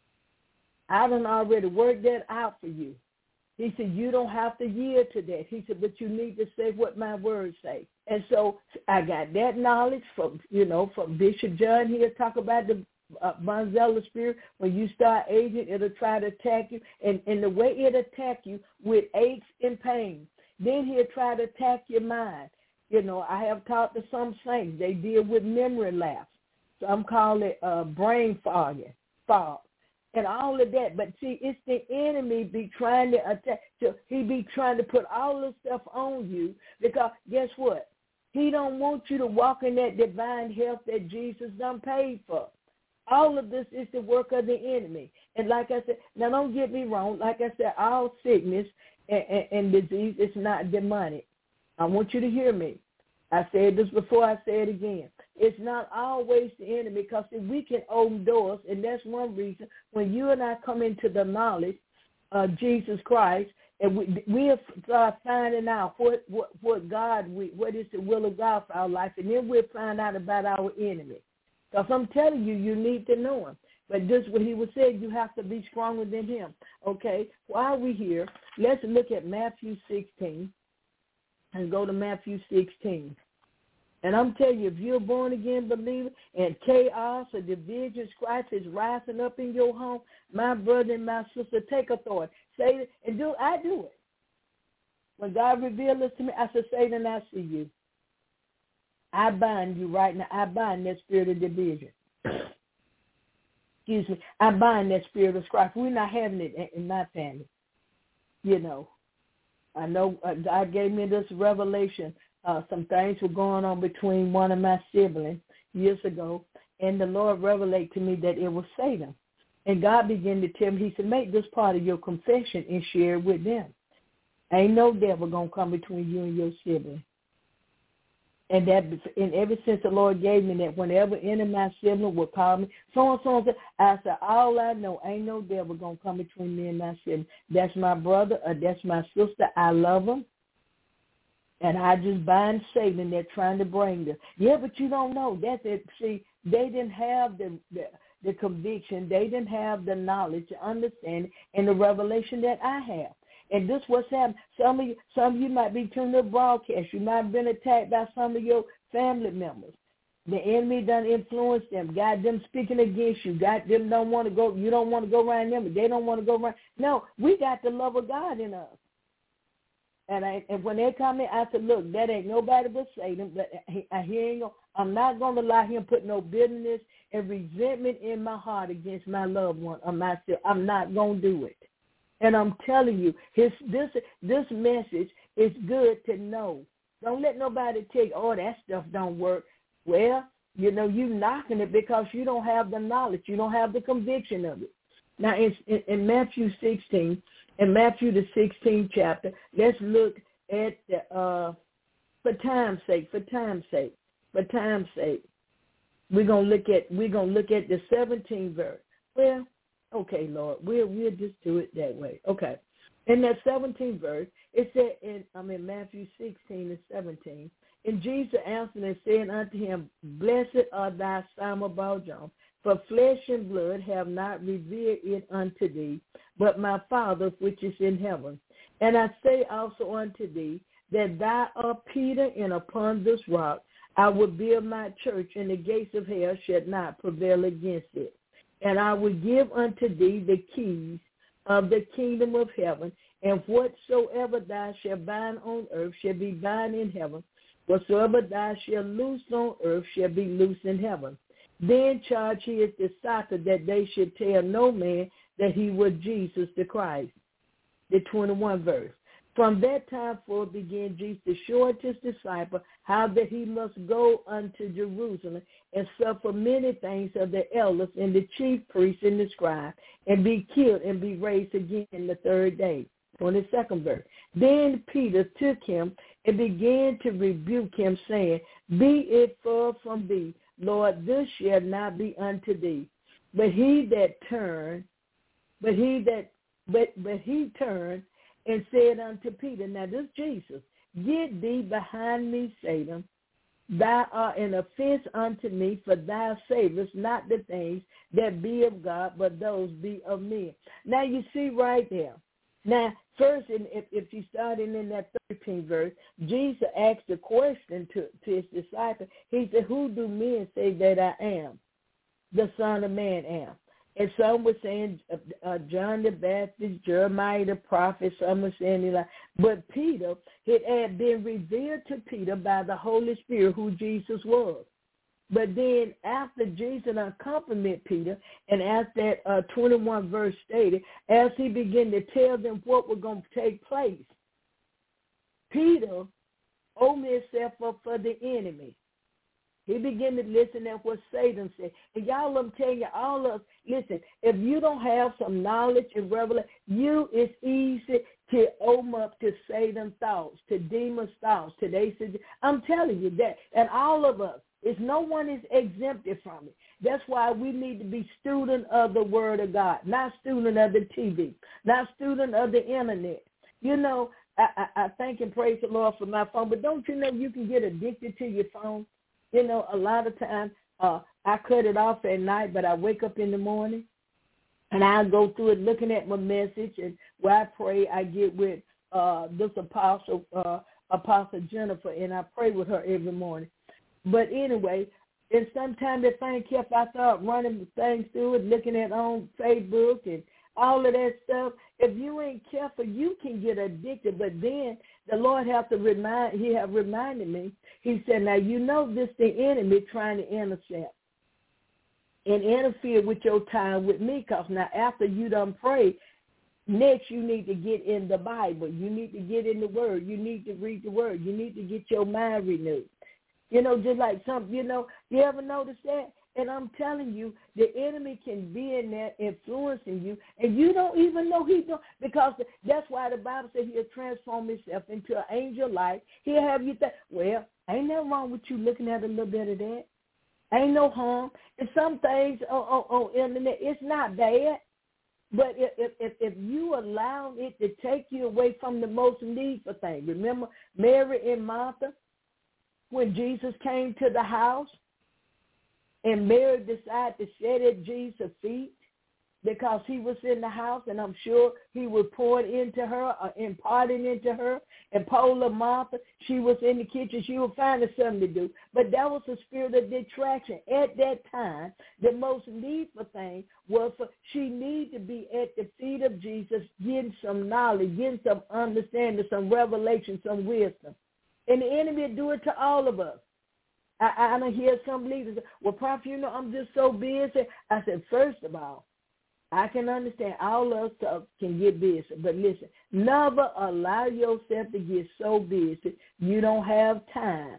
I done already worked that out for you. He said, you don't have to yield to that. He said, but you need to say what my words say. And so I got that knowledge from, you know, from Bishop John here, talk about the uh, Bonzella spirit, when you start aging, it'll try to attack you. And, and the way it'll attack you with aches and pain, then he'll try to attack your mind. You know, I have talked to some saints. They deal with memory lapse. Some call it uh, brain fog, fog, and all of that. But see, it's the enemy be trying to attack. So he be trying to put all this stuff on you because guess what? He don't want you to walk in that divine health that Jesus done paid for. All of this is the work of the enemy. And like I said, now don't get me wrong. Like I said, all sickness and, and, and disease is not demonic. I want you to hear me. I said this before, I say it again. It's not always the enemy because we can open doors, and that's one reason when you and I come into the knowledge of Jesus Christ, and we we start finding out what, what, what God, we, what is the will of God for our life, and then we'll find out about our enemy. Because I'm telling you, you need to know him. But this what he was saying, you have to be stronger than him. Okay, while we're here, let's look at Matthew sixteen. And go to Matthew sixteen. And I'm telling you, if you're a born-again believer and chaos or division, strife is rising up in your home, my brother and my sister, take authority. Say it, and do I do it. When God revealed this to me, I said, Satan, I see you. I bind you right now. I bind that spirit of division. Excuse me. I bind that spirit of strife. We're not having it in my family, you know. I know uh, God gave me this revelation. Uh, some things were going on between one of my siblings years ago, and the Lord revealed to me that it was Satan. And God began to tell me, he said, make this part of your confession and share it with them. Ain't no devil going to come between you and your sibling. And that, and ever since the Lord gave me that, whenever any of my siblings would call me, so and so and so, I said, all I know, ain't no devil gonna come between me and my sibling. That's my brother or that's my sister. I love them, and I just bind Satan. They're trying to bring them. Yeah, but you don't know. That's it. See, they didn't have the the, the conviction. They didn't have the knowledge, the understanding, and the revelation that I have. And this what's happening. Some of you, some of you might be tuning to the broadcast. You might have been attacked by some of your family members. The enemy done influenced them, got them speaking against you, got them don't want to go. You don't want to go around them, but they don't want to go around. No, we got the love of God in us. And I, and when they come in, I said, look, that ain't nobody but Satan. But he, he ain't gonna, I'm not going to allow him put no bitterness and resentment in my heart against my loved one or myself. I'm not going to do it. And I'm telling you, his this this message is good to know. Don't let nobody tell you, oh, that stuff don't work. Well, you know, you knocking it because you don't have the knowledge. You don't have the conviction of it. Now, in, in, in Matthew sixteen, in Matthew the sixteenth chapter, let's look at, the, uh, for time's sake, for time's sake, for time's sake, we're going to look at, we're going to look at the seventeenth verse. Well, okay, Lord, we'll, we'll just do it that way. Okay. In that seventeenth verse, it said in, I mean, Matthew sixteen and seventeen, and Jesus answered and said unto him, Blessed art thou, Simon Bar-Jonah, for flesh and blood have not revealed it unto thee, but my Father which is in heaven. And I say also unto thee, that thou art Peter, and upon this rock I will build my church, and the gates of hell shall not prevail against it. And I will give unto thee the keys of the kingdom of heaven, and whatsoever thou shalt bind on earth shall be bound in heaven. Whatsoever thou shalt loose on earth shall be loosed in heaven. Then charged he his disciples that they should tell no man that he was Jesus the Christ. The twenty-first verse. From that time forth began Jesus to show his disciples how that he must go unto Jerusalem and suffer many things of the elders and the chief priests and the scribes, and be killed and be raised again the third day. twenty-second verse. Then Peter took him and began to rebuke him, saying, Be it far from thee, Lord, this shall not be unto thee. But he that turned, but he that, but but he turned and said unto Peter, now this is Jesus, Get thee behind me, Satan. Thou art an offense unto me, for thou savest not the things that be of God, but those be of men. Now you see right there. Now, first, in, if, if you started in that thirteenth verse, Jesus asked a question to, to his disciples. He said, who do men say that I am? the Son of Man am. And some were saying uh, uh, John the Baptist, Jeremiah the prophet, some were saying Eli. But Peter, it had been revealed to Peter by the Holy Spirit who Jesus was. But then after Jesus accompanied Peter, and as that uh, twenty-one verse stated, as he began to tell them what was going to take place, Peter opened himself up for the enemy. He began to listen to what Satan said. And y'all, I'm telling you, all of us, listen, if you don't have some knowledge and revelation, you, it's easy to open up to Satan's thoughts, to demon's thoughts. Today, I'm telling you that. And all of us, it's no one is exempted from it. That's why we need to be student of the Word of God, not student of the T V, not student of the Internet. You know, I, I, I thank and praise the Lord for my phone, but don't you know you can get addicted to your phone? You know, a lot of times uh, I cut it off at night, but I wake up in the morning and I go through it looking at my message. And where I pray, I get with uh, this apostle, uh, Apostle Jennifer, and I pray with her every morning. But anyway, and sometimes the thing kept, I start running things through it, looking at on Facebook and all of that stuff. If you ain't careful, you can get addicted. But then the Lord have to remind, he have reminded me, he said, now you know this the enemy trying to intercept and interfere with your time with me, because now after you done pray, next you need to get in the Bible. You need to get in the Word. You need to read the Word. You need to get your mind renewed. You know, just like some, you know, you ever notice that? And I'm telling you, the enemy can be in there influencing you, and you don't even know he's doing, because that's why the Bible says he'll transform himself into an angel light. He'll have you think, well, ain't nothing wrong with you looking at a little bit of that. Ain't no harm. And some things on, on, on internet, it's not bad. But if, if if you allow it to take you away from the most needful thing, remember Mary and Martha, when Jesus came to the house, and Mary decided to sit at Jesus' feet because he was in the house, and I'm sure he was pouring into her or imparting into her. And Paula Martha, she was in the kitchen. She was finding something to do. But that was a spirit of detraction. At that time, the most needful thing was for she needed to be at the feet of Jesus, getting some knowledge, getting some understanding, some revelation, some wisdom. And the enemy will do it to all of us. I, I don't hear some leaders say, well, Prophet, you know, I'm just so busy. I said, first of all, I can understand all of us can get busy. But listen, never allow yourself to get so busy you don't have time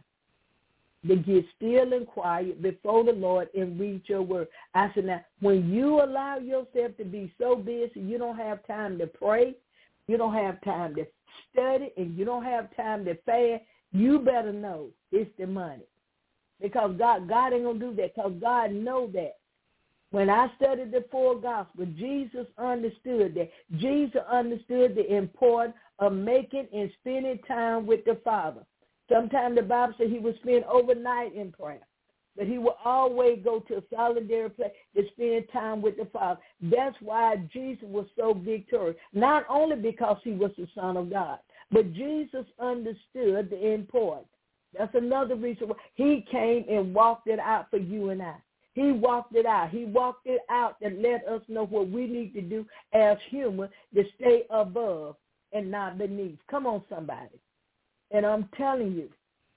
to get still and quiet before the Lord and read your word. I said, now, when you allow yourself to be so busy you don't have time to pray, you don't have time to study, and you don't have time to fast, you better know it's demonic. Because God, God ain't going to do that, because God knows that. When I studied the four gospels, Jesus understood that. Jesus understood the importance of making and spending time with the Father. Sometimes the Bible says he would spend overnight in prayer, but he would always go to a solitary place to spend time with the Father. That's why Jesus was so victorious, not only because he was the Son of God, but Jesus understood the importance. That's another reason why he came and walked it out for you and I. He walked it out. He walked it out to let us know what we need to do as humans to stay above and not beneath. Come on, somebody. And I'm telling you,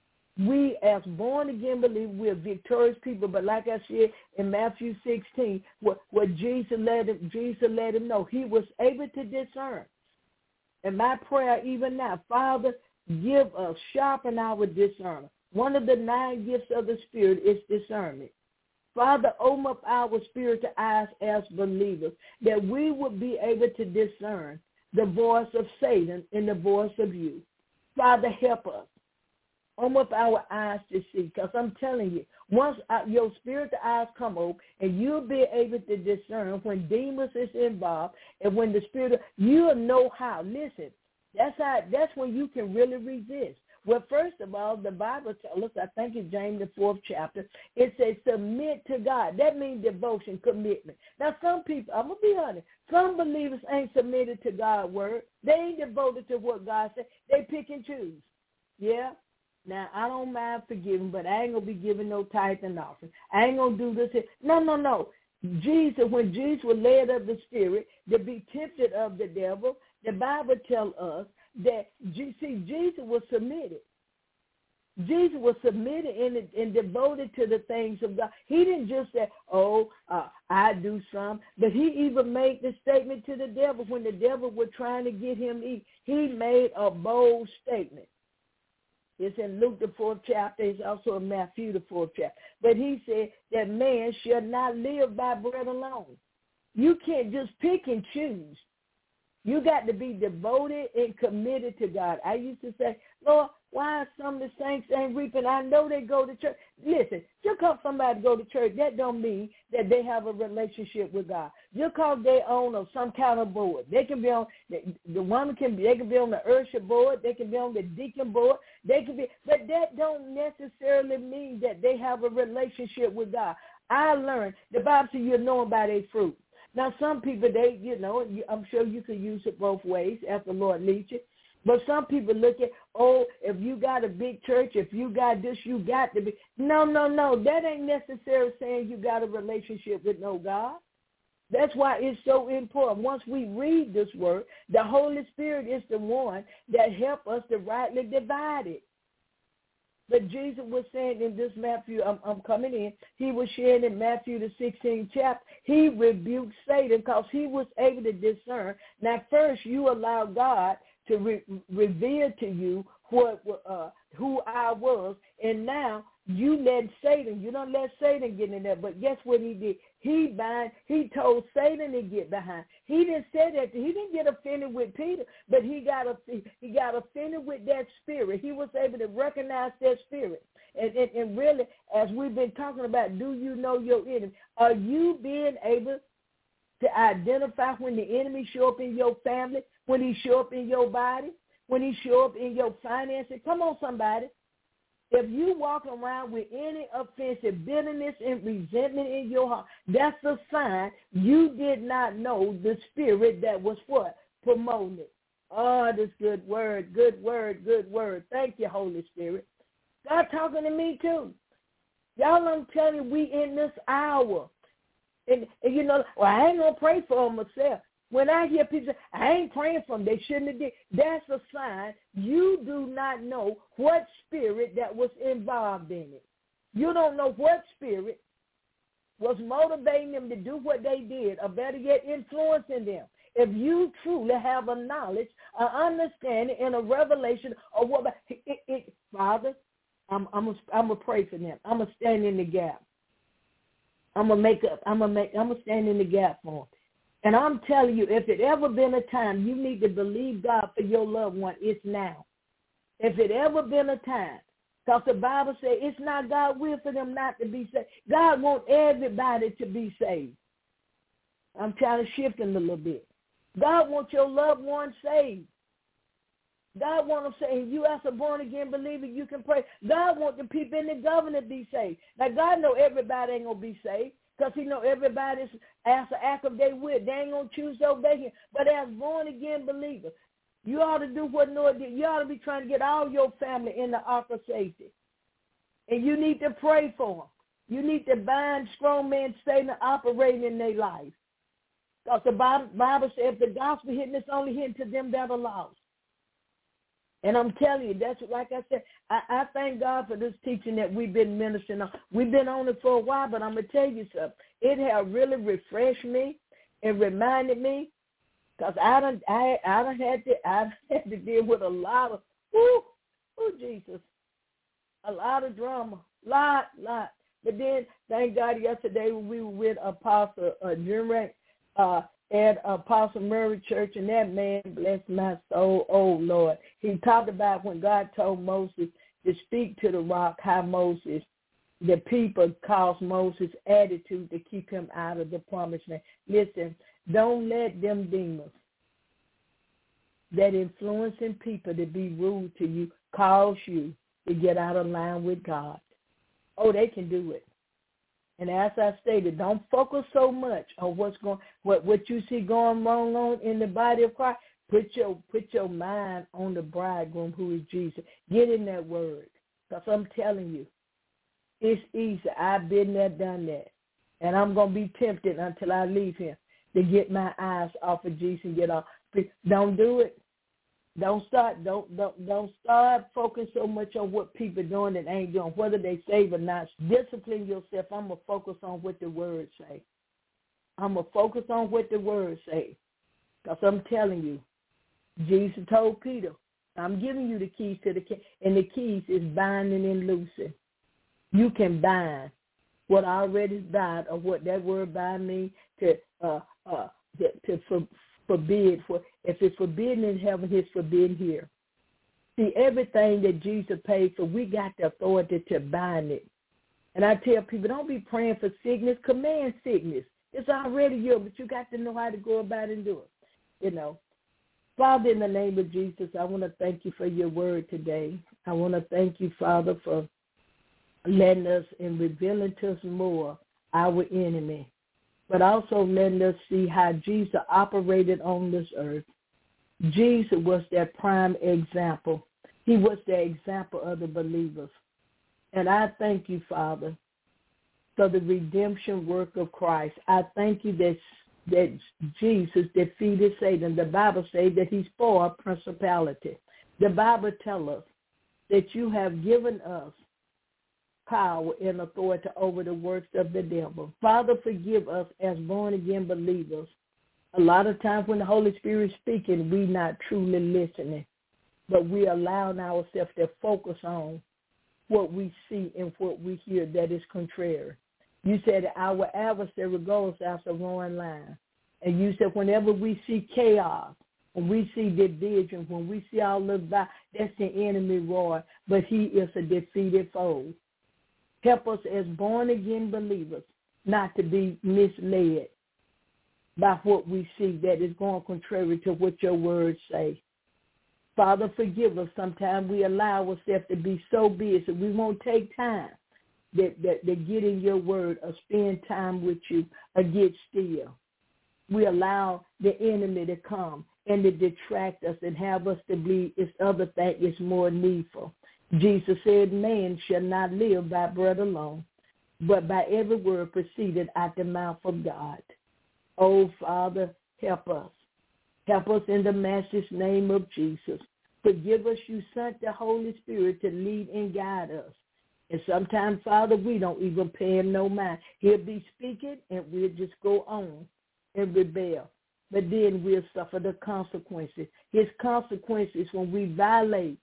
we as born-again believers, we're victorious people. But like I said in Matthew sixteen, what, what Jesus let him, Jesus let him know, he was able to discern. And my prayer even now, Father, give us, sharpen our discernment. One of the nine gifts of the Spirit is discernment. Father, open up our spiritual eyes as believers, that we would be able to discern the voice of Satan and the voice of you. Father, help us. Open up our eyes to see, because I'm telling you, once your spiritual eyes come open, and you'll be able to discern when demons is involved, and when the spirit, you'll know how. Listen, that's how. That's when you can really resist. Well, first of all, the Bible tells us, I think it's James the fourth chapter, it says submit to God. That means devotion, commitment. Now, some people, I'm going to be honest, some believers ain't submitted to God's word. They ain't devoted to what God said. They pick and choose. Yeah? Now, I don't mind forgiving, but I ain't going to be giving no tithe and offering. I ain't going to do this. Here. No, no, no. Jesus, when Jesus was led of the Spirit to be tempted of the devil, the Bible tells us that, see, Jesus was submitted. Jesus was submitted and, and devoted to the things of God. He didn't just say, oh, uh, I do some, but he even made the statement to the devil when the devil was trying to get him to eat. He made a bold statement. It's in Luke, the fourth chapter. It's also in Matthew, the fourth chapter. But he said that man shall not live by bread alone. You can't just pick and choose. You got to be devoted and committed to God. I used to say, Lord, why some of the saints ain't reaping? I know they go to church. Listen, just because somebody go to church, that don't mean that they have a relationship with God. Just because they own a, some kind of board. They can be on, the, the woman can be, they can be on the usher board. They can be on the deacon board. They can be, but that don't necessarily mean that they have a relationship with God. I learned, the Bible says you'll know them by their fruit. Now, some people, they, you know, I'm sure you could use it both ways as the Lord leads you. But some people look at, oh, if you got a big church, if you got this, you got to be. No, no, no. That ain't necessarily saying you got a relationship with no God. That's why it's so important. Once we read this word, the Holy Spirit is the one that helps us to rightly divide it. But Jesus was saying in this Matthew, I'm, I'm coming in, he was sharing in Matthew the sixteenth chapter, he rebuked Satan because he was able to discern. Now, first you allow God to re- reveal to you what uh, who I was, and now you let Satan, you don't let Satan get in there, but guess what he did? He bind, he told Satan to get behind. He didn't say that, he didn't get offended with Peter, but he got he got offended with that spirit. He was able to recognize that spirit. And, and, and really, as we've been talking about, do you know your enemy? Are you being able to identify when the enemy show up in your family, when he show up in your body, when he show up in your finances? Come on, somebody. If you walk around with any offensive bitterness and resentment in your heart, that's a sign you did not know the spirit that was what? Promoting it. Oh, this good word, good word, good word. Thank you, Holy Spirit. God talking to me too. Y'all, I'm telling you, we in this hour. And, and you know, well, I ain't going to pray for them myself. When I hear people say, I ain't praying for them, they shouldn't have did, that's a sign you do not know what spirit that was involved in it. You don't know what spirit was motivating them to do what they did, or better yet, influencing them. If you truly have a knowledge, an understanding, and a revelation of what, it, it, it, Father, I'm I'm I'm gonna pray for them. I'm gonna stand in the gap. I'm gonna make up. I'm gonna make. I'm gonna stand in the gap for them. And I'm telling you, if it ever been a time you need to believe God for your loved one, it's now. If it ever been a time, because the Bible says it's not God's will for them not to be saved. God wants everybody to be saved. I'm trying to shift them a little bit. God wants your loved one saved. God wants them saved. You as a born-again believer, you can pray. God wants the people in the government to be saved. Now, God know everybody ain't going to be saved. Because he know everybody's, as an act of their will, they ain't going to choose to obey him. But as born-again believers, you ought to do what Noah did. You ought to be trying to get all your family in the ark of safety. And you need to pray for them. You need to bind strong men Satan operating in their life. Because the Bible, Bible says if the gospel hitting, it's only hitting to them that are lost. And I'm telling you, that's like I said, I, I thank God for this teaching that we've been ministering on. We've been on it for a while, but I'm going to tell you something. It has really refreshed me and reminded me, because I done, I, I done had to, I had to deal with a lot of, whoo, oh, Jesus, a lot of drama, lot, lot. But then, thank God, yesterday we were with Apostle uh, Jim uh at Apostle Murray Church, and that man blessed my soul. Oh, Lord. He talked about when God told Moses to speak to the rock, how Moses, the people caused Moses' attitude to keep him out of the promised land. Listen, don't let them demons that influencing people to be rude to you cause you to get out of line with God. Oh, they can do it. And as I stated, don't focus so much on what's going, what what you see going wrong on in the body of Christ. Put your put your mind on the bridegroom, who is Jesus. Get in that word. Because I'm telling you, it's easy. I've been there, done that. And I'm going to be tempted until I leave here to get my eyes off of Jesus and get off. Don't do it. Don't start. Don't don't don't start focusing so much on what people are doing and ain't doing, whether they save or not. Discipline yourself. I'm gonna focus on what the words say. I'm gonna focus on what the words say, because I'm telling you, Jesus told Peter, "I'm giving you the keys to the key, and the keys is binding and loosing. You can bind what already is bound, or what that word bind means to uh uh to, to for, forbid. For if it's forbidden in heaven, it's forbidden here. See, everything that Jesus paid for, we got the authority to bind it. And I tell people, don't be praying for sickness. Command sickness. It's already yours, but you got to know how to go about it and do it. You know, Father, in the name of Jesus, I want to thank you for your word today. I want to thank you, Father, for letting us and revealing to us more our enemy, but also letting us see how Jesus operated on this earth. Jesus was that prime example. He was the example of the believers. And I thank you, Father, for the redemption work of Christ. I thank you that, that Jesus defeated Satan. The Bible says that he's for principality. The Bible tells us that you have given us power and authority over the works of the devil. Father, forgive us as born-again believers. A lot of times when the Holy Spirit is speaking, we're not truly listening, but we allowing ourselves to focus on what we see and what we hear that is contrary. You said our adversary goes after a roaring lion. And you said whenever we see chaos, when we see division, when we see all of that, that's the enemy roar, but he is a defeated foe. Help us as born-again believers not to be misled by what we see that is going contrary to what your words say. Father, forgive us. Sometimes we allow ourselves to be so busy. We won't take time that, that, that get in your word or spend time with you or get still. We allow the enemy to come and to detract us and have us to believe it's other thing is more needful. Jesus said, man shall not live by bread alone, but by every word proceeded out the mouth of God. Oh, Father, help us. Help us in the Master's name of Jesus. Forgive us, you sent the Holy Spirit to lead and guide us. And sometimes, Father, we don't even pay him no mind. He'll be speaking, and we'll just go on and rebel. But then we'll suffer the consequences. His consequences when we violate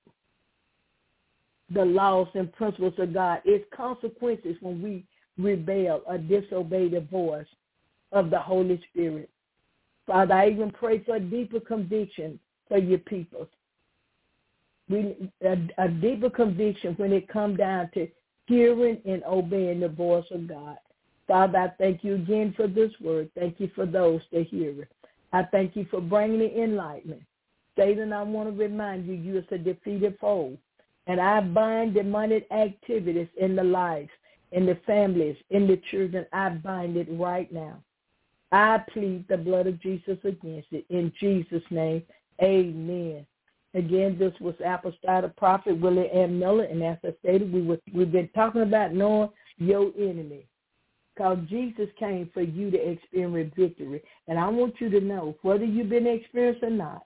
the laws and principles of God. Its consequences when we rebel or disobey the voice of the Holy Spirit. Father, I even pray for a deeper conviction for your people. We, a, a deeper conviction when it comes down to hearing and obeying the voice of God. Father, I thank you again for this word. Thank you for those that hear it. I thank you for bringing the enlightenment. Satan, I want to remind you, you is a defeated foe. And I bind demonic activities in the lives, in the families, in the children. I bind it right now. I plead the blood of Jesus against it. In Jesus' name, amen. Again, this was Apostolic Prophet Willie M. Miller. And as I stated, we were, we've been talking about knowing your enemy. Because Jesus came for you to experience victory. And I want you to know, whether you've been experienced or not,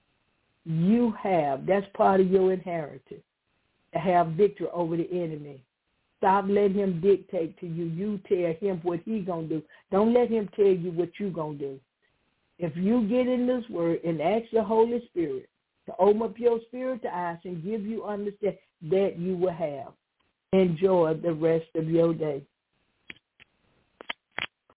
you have, that's part of your inheritance, to have victory over the enemy. Stop letting him dictate to you. You tell him what he's going to do. Don't let him tell you what you're going to do. If you get in this word and ask the Holy Spirit to open up your spiritual eyes and give you understanding, that you will have. Enjoy the rest of your day.